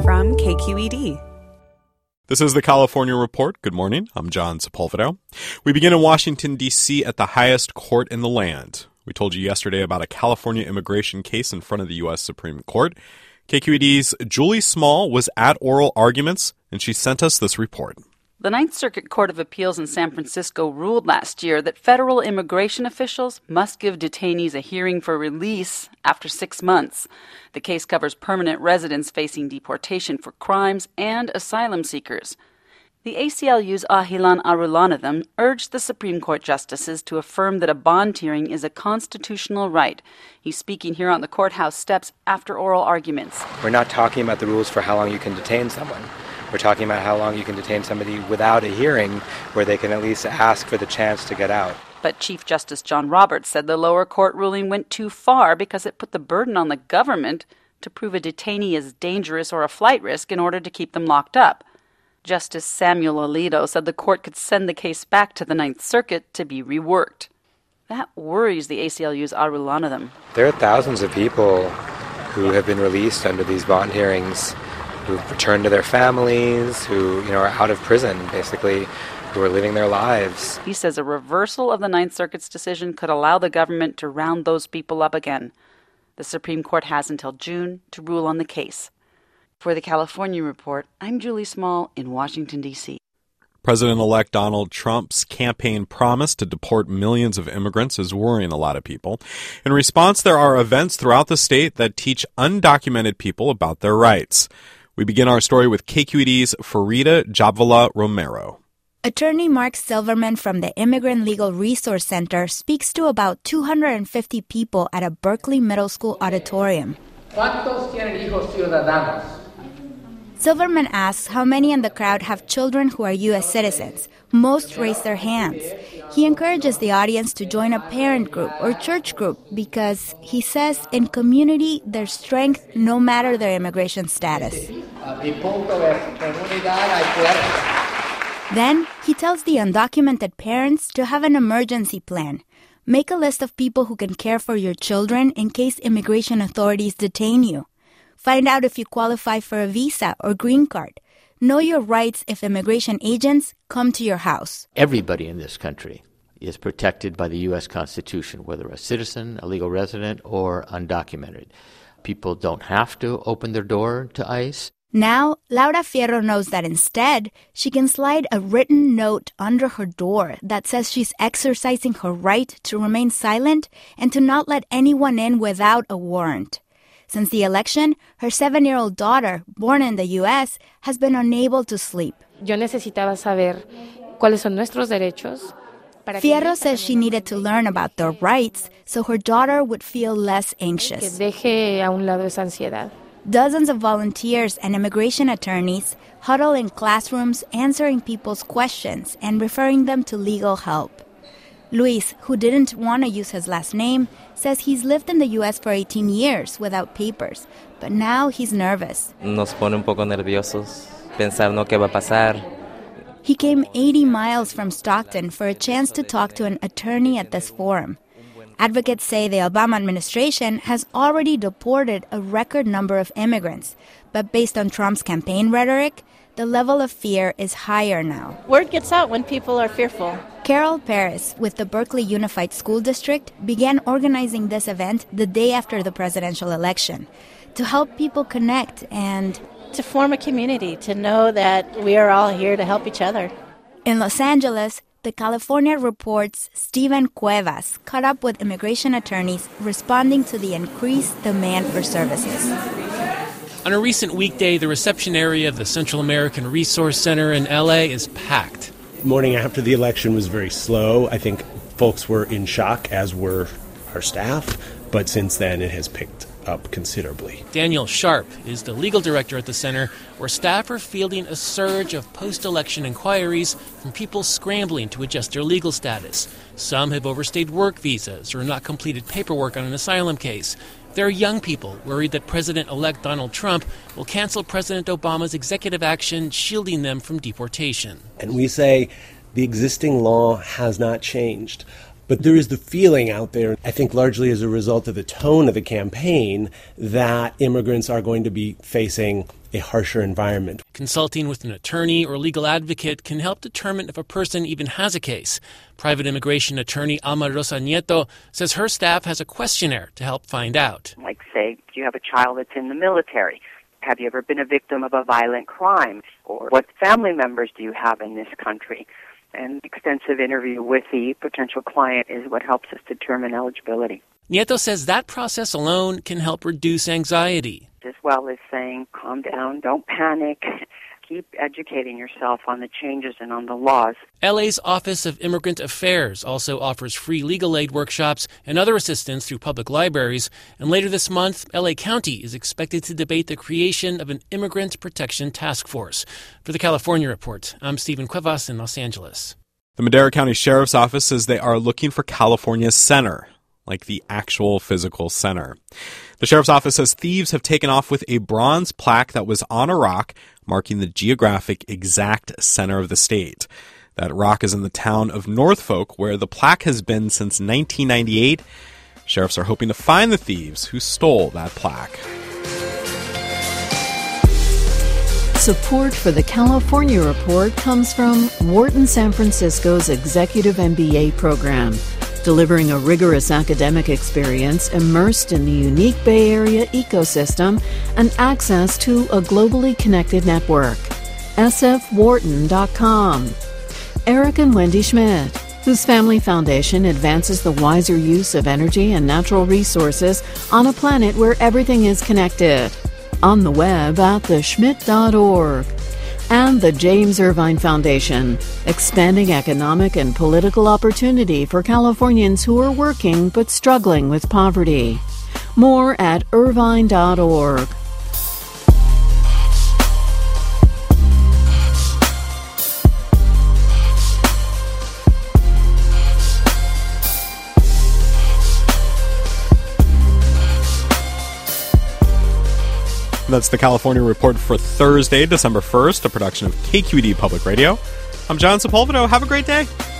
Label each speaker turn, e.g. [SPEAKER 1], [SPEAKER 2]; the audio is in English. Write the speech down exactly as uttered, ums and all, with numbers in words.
[SPEAKER 1] from K Q E D.
[SPEAKER 2] This is the California Report. Good morning. I'm John Sepulveda. We begin in Washington, D C at the highest court in the land. We told you yesterday about a California immigration case in front of the U S Supreme Court. K Q E D's Julie Small was at oral arguments, and she sent us this report.
[SPEAKER 3] The Ninth Circuit Court of Appeals in San Francisco ruled last year that federal immigration officials must give detainees a hearing for release after six months. The case covers permanent residents facing deportation for crimes and asylum seekers. The A C L U's Ahilan Arulanathan urged the Supreme Court justices to affirm that a bond hearing is a constitutional right. He's speaking here on the courthouse steps after oral arguments.
[SPEAKER 4] We're not talking about the rules for how long you can detain someone. We're talking about how long you can detain somebody without a hearing where they can at least ask for the chance to get out.
[SPEAKER 3] But Chief Justice John Roberts said the lower court ruling went too far because it put the burden on the government to prove a detainee is dangerous or a flight risk in order to keep them locked up. Justice Samuel Alito said the court could send the case back to the Ninth Circuit to be reworked. That worries the A C L U's Arulanathan.
[SPEAKER 4] There are thousands of people who have been released under these bond hearings, who've returned to their families, who, you know, are out of prison, basically, who are living their lives.
[SPEAKER 3] He says a reversal of the Ninth Circuit's decision could allow the government to round those people up again. The Supreme Court has until June to rule on the case. For the California Report, I'm Julie Small in Washington, D C
[SPEAKER 2] President-elect Donald Trump's campaign promise to deport millions of immigrants is worrying a lot of people. In response, there are events throughout the state that teach undocumented people about their rights. We begin our story with K Q E D's Farida Jhabvala Romero.
[SPEAKER 5] Attorney Mark Silverman from the Immigrant Legal Resource Center speaks to about two hundred fifty people at a Berkeley Middle School auditorium.
[SPEAKER 6] ¿Cuántos tienen hijos ciudadanos?
[SPEAKER 5] Silverman asks how many in the crowd have children who are U S citizens. Most raise their hands. He encourages the audience to join a parent group or church group because, he says, in community, there's strength no matter their immigration status. Then, he tells the undocumented parents to have an emergency plan. Make a list of people who can care for your children in case immigration authorities detain you. Find out if you qualify for a visa or green card. Know your rights if immigration agents come to your house.
[SPEAKER 7] Everybody in this country is protected by the U S Constitution, whether a citizen, a legal resident, or undocumented. People don't have to open their door to ICE.
[SPEAKER 5] Now, Laura Fierro knows that instead, she can slide a written note under her door that says she's exercising her right to remain silent and to not let anyone in without a warrant. Since the election, her seven-year-old daughter, born in the U S, has been unable to sleep.
[SPEAKER 8] Yo necesitaba saber cuáles son nuestros derechos.
[SPEAKER 5] Fierro says she needed to learn about their rights so her daughter would feel less anxious.
[SPEAKER 8] Que deje a un lado esa ansiedad.
[SPEAKER 5] Dozens of volunteers and immigration attorneys huddle in classrooms answering people's questions and referring them to legal help. Luis, who didn't want to use his last name, says he's lived in the U S for eighteen years without papers, but now he's nervous.
[SPEAKER 9] Nos pone un poco nerviosos, pensar no qué va a pasar.
[SPEAKER 5] He came eighty miles from Stockton for a chance to talk to an attorney at this forum. Advocates say the Obama administration has already deported a record number of immigrants, but based on Trump's campaign rhetoric, the level of fear is higher now.
[SPEAKER 10] Word gets out when people are fearful.
[SPEAKER 5] Carol Paris, with the Berkeley Unified School District, began organizing this event the day after the presidential election to help people connect and
[SPEAKER 10] to form a community, to know that we are all here to help each other.
[SPEAKER 5] In Los Angeles, the California Report's Steven Cuevas caught up with immigration attorneys responding to the increased demand for services.
[SPEAKER 11] On a recent weekday, the reception area of the Central American Resource Center in L A is packed.
[SPEAKER 12] The morning after the election was very slow. I think folks were in shock, as were our staff, but since then it has picked up considerably.
[SPEAKER 11] Daniel Sharp is the legal director at the center, where staff are fielding a surge of post-election inquiries from people scrambling to adjust their legal status. Some have overstayed work visas or not completed paperwork on an asylum case. There are young people worried that President-elect Donald Trump will cancel President Obama's executive action shielding them from deportation.
[SPEAKER 12] And we say the existing law has not changed, But there is the feeling out there, I think largely as a result of the tone of the campaign, that immigrants are going to be facing a harsher environment.
[SPEAKER 11] Consulting with an attorney or legal advocate can help determine if a person even has a case. Private immigration attorney Alma Rosa Nieto says her staff has a questionnaire to help find out.
[SPEAKER 1] Like, say, do you have a child that's in the military? Have you ever been a victim of a violent crime? Or what family members do you have in this country? An extensive interview with the potential client is what helps us determine eligibility.
[SPEAKER 11] Nieto says that process alone can help reduce anxiety.
[SPEAKER 1] As well as saying, calm down, don't panic, keep educating yourself on the changes and on the laws.
[SPEAKER 11] L A's Office of Immigrant Affairs also offers free legal aid workshops and other assistance through public libraries. And later this month, L A County is expected to debate the creation of an Immigrant Protection Task Force. For the California Report, I'm Stephen Cuevas in Los Angeles.
[SPEAKER 2] The Madera County Sheriff's Office says they are looking for California's center, like the actual physical center. The Sheriff's Office says thieves have taken off with a bronze plaque that was on a rock marking the geographic exact center of the state. That rock is in the town of Norfolk, where the plaque has been since nineteen ninety-eight. Sheriffs are hoping to find the thieves who stole that plaque.
[SPEAKER 13] Support for the California Report comes from Wharton San Francisco's Executive M B A program, delivering a rigorous academic experience immersed in the unique Bay Area ecosystem and access to a globally connected network. S F Wharton dot com. Eric and Wendy Schmidt, whose family foundation advances the wiser use of energy and natural resources on a planet where everything is connected. On the web at the schmidt dot org. And the James Irvine Foundation, expanding economic and political opportunity for Californians who are working but struggling with poverty. More at irvine dot org.
[SPEAKER 2] That's the California Report for Thursday, December first, a production of K Q E D Public Radio. I'm John Sepulveda. Have a great day.